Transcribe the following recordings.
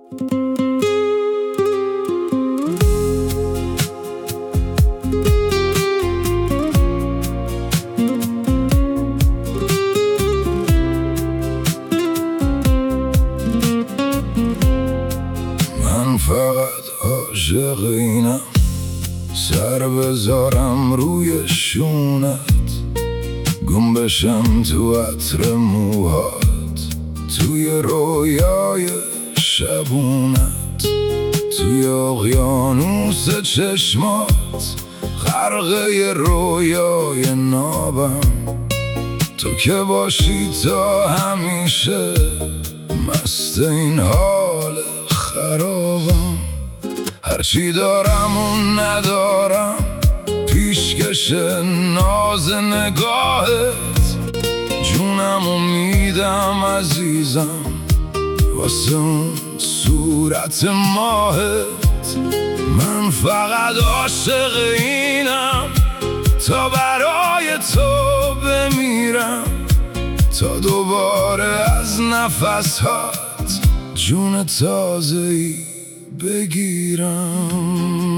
من فقط عاشق اینم سر بذارم روی شونت، گم بشم تو عطر موهات، توی رویای شبونت، توی اقیانوس چشمات، غرقه رویای نابم. تو که باشی تا همیشه مست این حال خرابم. هرچی دارم و ندارم پیشکش ناز نگاهت، جونم و میدم عزیزم واسه اون صورت ماهت. من فقط عاشق اینم تا برای تو بمیرم، تا دوباره از نفسهات جون تازه‌ای بگیرم.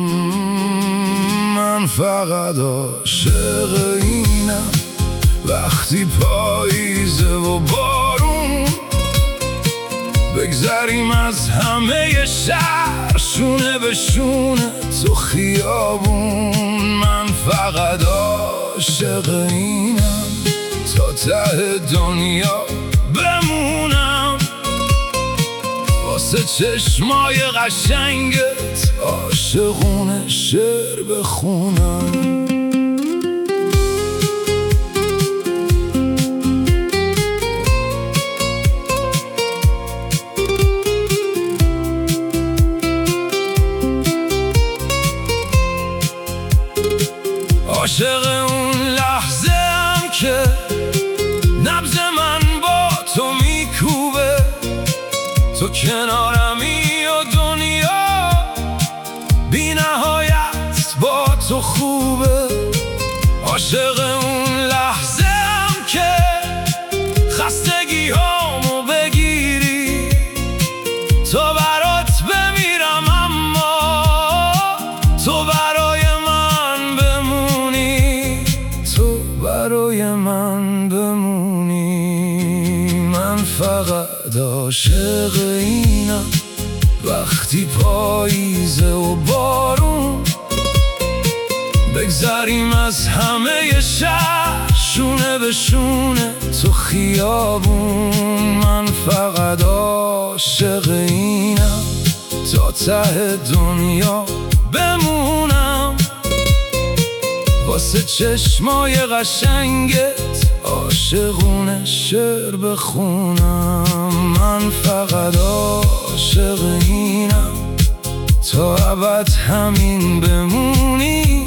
من فقط عاشق اینم وقتی پاییزه و بارون، بگذریم از همه شهر شونه به شونه تو خیابون. من فقط عاشق اینم تا ته دنیا بمونم، واسه چشمای قشنگت عاشقونه شعر بخونم. عاشق اون لحظه هم که نبض من با تو میکوبه، تو کنارمی و دنیا بی نهایت با تو خوبه. عاشق اون لحظه هم که خستگی هامو بگیری، تو برات بمیرم اما تو برای من بمونی، تو برای من بمونی. من فقط عاشق اینم وقتی پاییزه و بارون، بگذریم از همه شهر شونه به شونه تو خیابون. من فقط عاشق اینم تا ته دنیا بمونم، واسه چشمای قشنگت عاشقونه شعر بخونم. من فقط عاشق اینم تا ابد همین بمونی،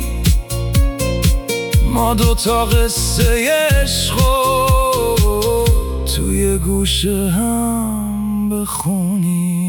ما دوتا قصه عشقو توی گوشه هم بخونی.